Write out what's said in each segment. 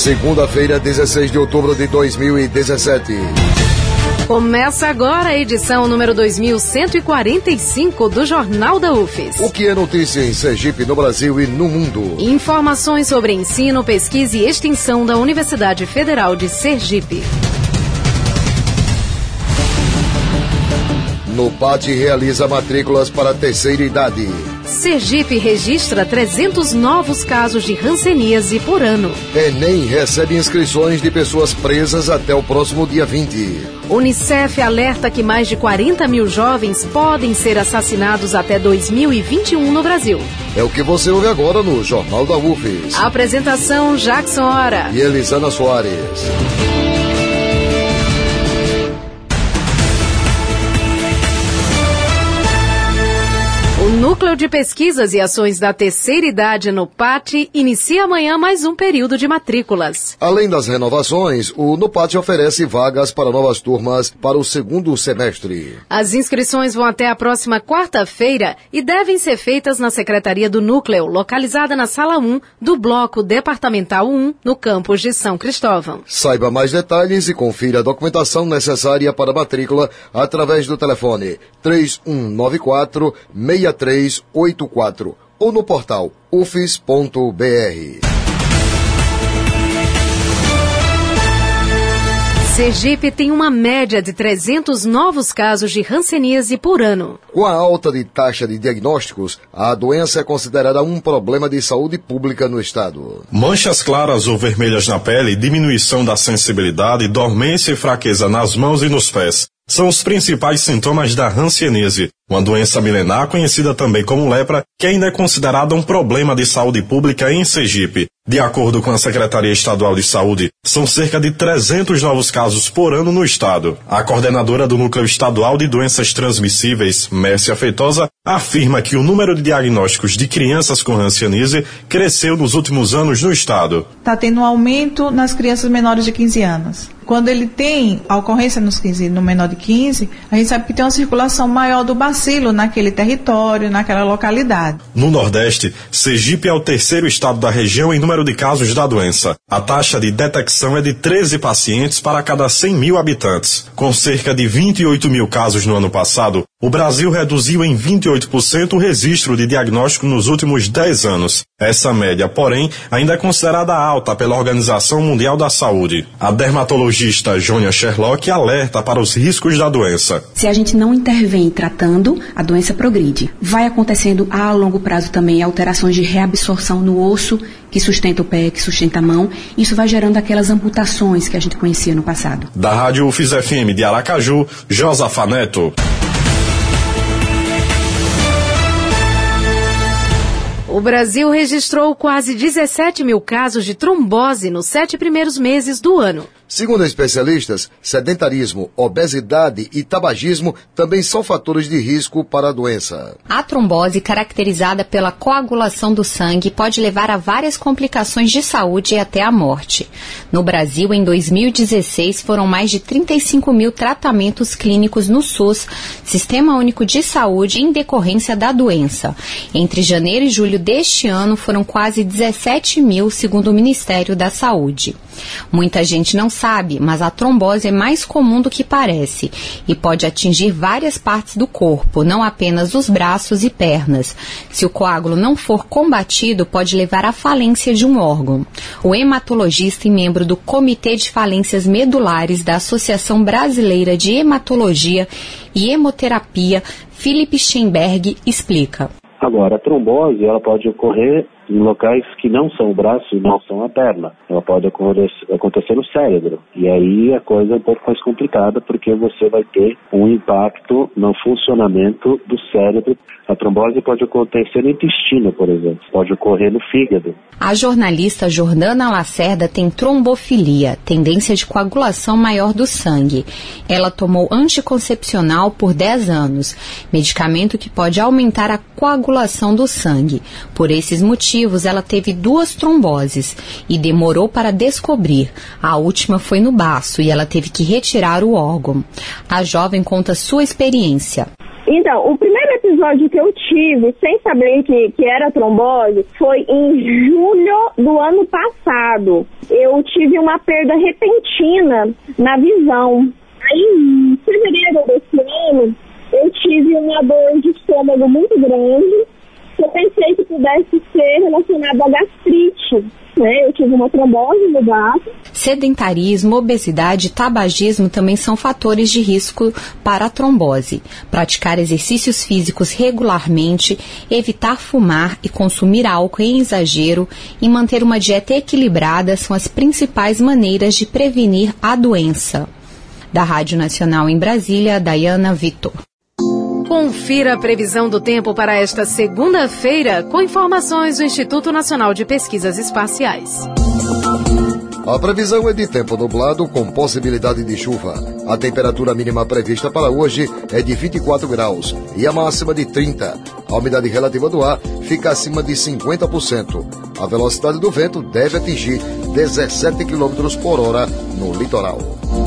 Segunda-feira, 16 de outubro de 2017. Começa agora a edição número 2145 do Jornal da UFES. O que é notícia em Sergipe, no Brasil e no mundo? Informações sobre ensino, pesquisa e extensão da Universidade Federal de Sergipe. NUPAT realiza matrículas para a terceira idade. Sergipe registra 300 novos casos de hanseníase por ano. Enem recebe inscrições de pessoas presas até o próximo dia 20. Unicef alerta que mais de 40 mil jovens podem ser assassinados até 2021 no Brasil. É o que você ouve agora no Jornal da UFES. Apresentação Jackson Hora e Elisana Soares. O Núcleo de Pesquisas e Ações da Terceira Idade NUPAT inicia amanhã mais um período de matrículas. Além das renovações, o NUPAT oferece vagas para novas turmas para o segundo semestre. As inscrições vão até a próxima quarta-feira e devem ser feitas na Secretaria do Núcleo, localizada na Sala 1 do Bloco Departamental 1, no campus de São Cristóvão. Saiba mais detalhes e confira a documentação necessária para a matrícula através do telefone 3194-6384 ou no portal ufes.br. Sergipe tem uma média de 300 novos casos de hanseníase por ano. Com a alta de taxa de diagnósticos, a doença é considerada um problema de saúde pública no estado. Manchas claras ou vermelhas na pele, diminuição da sensibilidade, dormência e fraqueza nas mãos e nos pés são os principais sintomas da hanseníase, uma doença milenar conhecida também como lepra, que ainda é considerada um problema de saúde pública em Sergipe. De acordo com a Secretaria Estadual de Saúde, são cerca de 300 novos casos por ano no estado. A coordenadora do Núcleo Estadual de Doenças Transmissíveis, Mércia Feitosa, afirma que o número de diagnósticos de crianças com hanseníase cresceu nos últimos anos no estado. Está tendo um aumento nas crianças menores de 15 anos. Quando ele tem a ocorrência no menor de 15, a gente sabe que tem uma circulação maior do bacilo naquele território, naquela localidade. No Nordeste, Sergipe é o terceiro estado da região em número de casos da doença. A taxa de detecção é de 13 pacientes para cada 100 mil habitantes. Com cerca de 28 mil casos no ano passado, o Brasil reduziu em 28% o registro de diagnóstico nos últimos 10 anos. Essa média, porém, ainda é considerada alta pela Organização Mundial da Saúde. A dermatologista Jônia Sherlock alerta para os riscos da doença. Se a gente não intervém tratando, a doença progride. Vai acontecendo a longo prazo também alterações de reabsorção no osso, que sustenta o pé, que sustenta a mão. Isso vai gerando aquelas amputações que a gente conhecia no passado. Da Rádio UFES FM de Aracaju, Josafa Neto. O Brasil registrou quase 17 mil casos de trombose nos 7 primeiros meses do ano. Segundo especialistas, sedentarismo, obesidade e tabagismo também são fatores de risco para a doença. A trombose, caracterizada pela coagulação do sangue, pode levar a várias complicações de saúde e até a morte. No Brasil, em 2016, foram mais de 35 mil tratamentos clínicos no SUS, Sistema Único de Saúde, em decorrência da doença. Entre janeiro e julho deste ano, foram quase 17 mil, segundo o Ministério da Saúde. Muita gente não sabe, mas a trombose é mais comum do que parece e pode atingir várias partes do corpo, não apenas os braços e pernas. Se o coágulo não for combatido, pode levar à falência de um órgão. O hematologista e membro do Comitê de Falências Medulares da Associação Brasileira de Hematologia e Hemoterapia, Felipe Steinberg, explica. Agora, a trombose ela pode ocorrer em locais que não são o braço e não são a perna. Ela pode acontecer no cérebro. E aí a coisa é um pouco mais complicada, porque você vai ter um impacto no funcionamento do cérebro. A trombose pode acontecer no intestino, por exemplo. Pode ocorrer no fígado. A jornalista Jordana Lacerda tem trombofilia, tendência de coagulação maior do sangue. Ela tomou anticoncepcional por 10 anos, medicamento que pode aumentar a coagulação do sangue. Por esses motivos, ela teve 2 tromboses e demorou para descobrir. A última foi no baço e ela teve que retirar o órgão. A jovem conta sua experiência. Então, o primeiro episódio que eu tive, sem saber que era trombose, foi em julho do ano passado. Eu tive uma perda repentina na visão. Aí, em fevereiro desse ano, eu tive uma dor de estômago muito grande, que eu pensei que pudesse ser relacionado à gastrite. Eu tive uma trombose no baço. Sedentarismo, obesidade e tabagismo também são fatores de risco para a trombose. Praticar exercícios físicos regularmente, evitar fumar e consumir álcool em exagero e manter uma dieta equilibrada são as principais maneiras de prevenir a doença. Da Rádio Nacional em Brasília, Dayana Vitor. Confira a previsão do tempo para esta segunda-feira com informações do Instituto Nacional de Pesquisas Espaciais. A previsão é de tempo nublado com possibilidade de chuva. A temperatura mínima prevista para hoje é de 24 graus e a máxima de 30. A umidade relativa do ar fica acima de 50%. A velocidade do vento deve atingir 17 km por hora no litoral.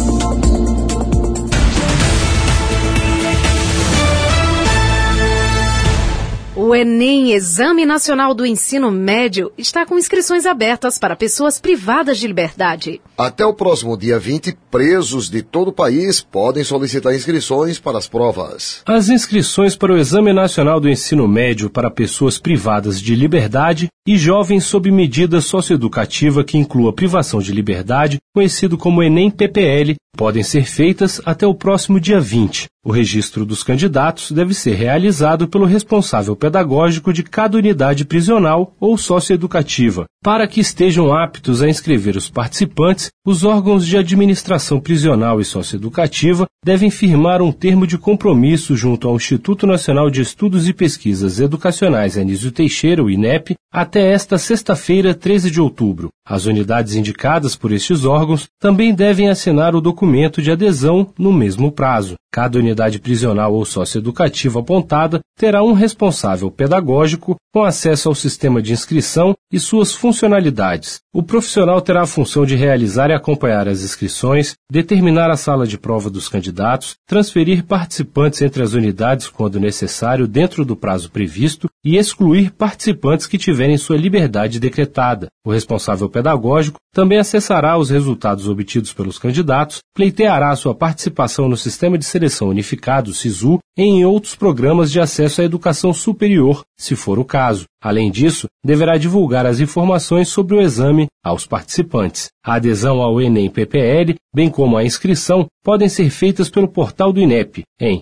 O Enem, Exame Nacional do Ensino Médio, está com inscrições abertas para pessoas privadas de liberdade. Até o próximo dia 20, presos de todo o país podem solicitar inscrições para as provas. As inscrições para o Exame Nacional do Ensino Médio para pessoas privadas de liberdade e jovens sob medida socioeducativa que inclua privação de liberdade, conhecido como Enem-PPL, podem ser feitas até o próximo dia 20. O registro dos candidatos deve ser realizado pelo responsável pedagógico de cada unidade prisional ou socioeducativa. Para que estejam aptos a inscrever os participantes, os órgãos de administração prisional e socioeducativa devem firmar um termo de compromisso junto ao Instituto Nacional de Estudos e Pesquisas Educacionais Anísio Teixeira, o INEP, até esta sexta-feira, 13 de outubro. As unidades indicadas por estes órgãos também devem assinar o documento de adesão no mesmo prazo. Cada unidade prisional ou socioeducativa apontada terá um responsável pedagógico com acesso ao sistema de inscrição e suas funcionalidades. O profissional terá a função de realizar e acompanhar as inscrições, determinar a sala de prova dos candidatos, transferir participantes entre as unidades quando necessário dentro do prazo previsto e excluir participantes que tiverem sua liberdade decretada. O responsável pedagógico também acessará os resultados obtidos pelos candidatos, pleiteará sua participação no Sistema de Seleção Unificado, SISU, e em outros programas de acesso à educação superior, se for o caso. Além disso, deverá divulgar as informações sobre o exame aos participantes. A adesão ao Enem-PPL, bem como a inscrição, podem ser feitas pelo portal do INEP, em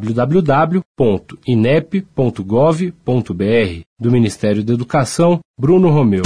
www.inep.gov.br. Do Ministério da Educação, Bruno Romeu.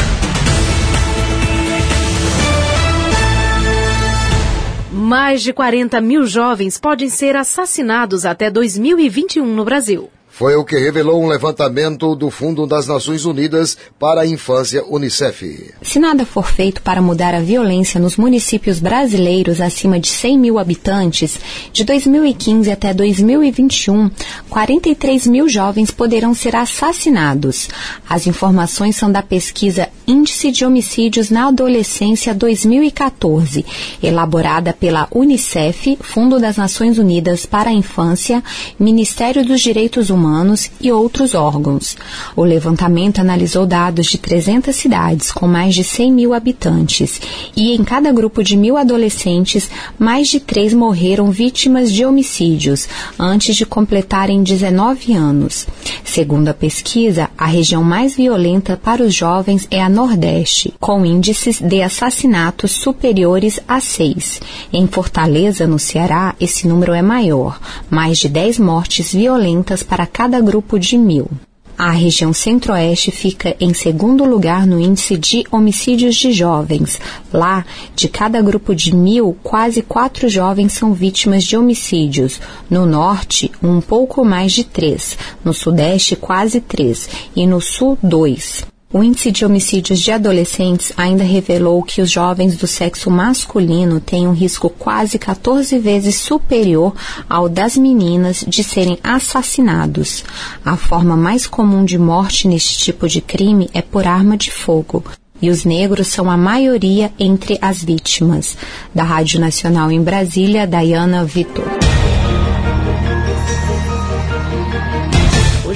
Mais de 40 mil jovens podem ser assassinados até 2021 no Brasil. Foi o que revelou um levantamento do Fundo das Nações Unidas para a Infância, UNICEF. Se nada for feito para mudar a violência nos municípios brasileiros acima de 100 mil habitantes, de 2015 até 2021, 43 mil jovens poderão ser assassinados. As informações são da pesquisa Índice de Homicídios na Adolescência 2014, elaborada pela UNICEF, Fundo das Nações Unidas para a Infância, Ministério dos Direitos Humanos e outros órgãos. O levantamento analisou dados de 300 cidades com mais de 100 mil habitantes e em cada grupo de 1.000 adolescentes, mais de 3 morreram vítimas de homicídios antes de completarem 19 anos. Segundo a pesquisa, a região mais violenta para os jovens é a Nordeste, com índices de assassinatos superiores a 6. Em Fortaleza, no Ceará, esse número é maior, mais de 10 mortes violentas para cada grupo de 1.000. A região Centro-Oeste fica em segundo lugar no índice de homicídios de jovens. Lá, de cada grupo de 1.000, quase 4 jovens são vítimas de homicídios. No Norte, um pouco mais de 3. No Sudeste, quase 3. E no Sul, 2. O índice de homicídios de adolescentes ainda revelou que os jovens do sexo masculino têm um risco quase 14 vezes superior ao das meninas de serem assassinados. A forma mais comum de morte neste tipo de crime é por arma de fogo. E os negros são a maioria entre as vítimas. Da Rádio Nacional em Brasília, Dayana Vitor.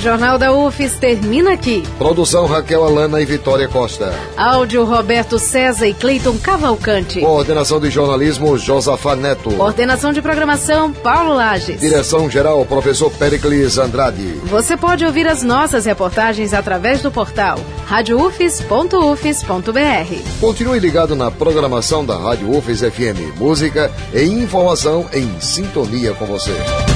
Jornal da UFES termina aqui. Produção Raquel Alana e Vitória Costa. Áudio Roberto César e Cleiton Cavalcante. Coordenação de jornalismo Josafá Neto. Coordenação de programação Paulo Lages. Direção geral Professor Pericles Andrade. Você pode ouvir as nossas reportagens através do portal radioufes.ufes.br. Continue ligado na programação da Rádio UFES FM. Música e informação em sintonia com você.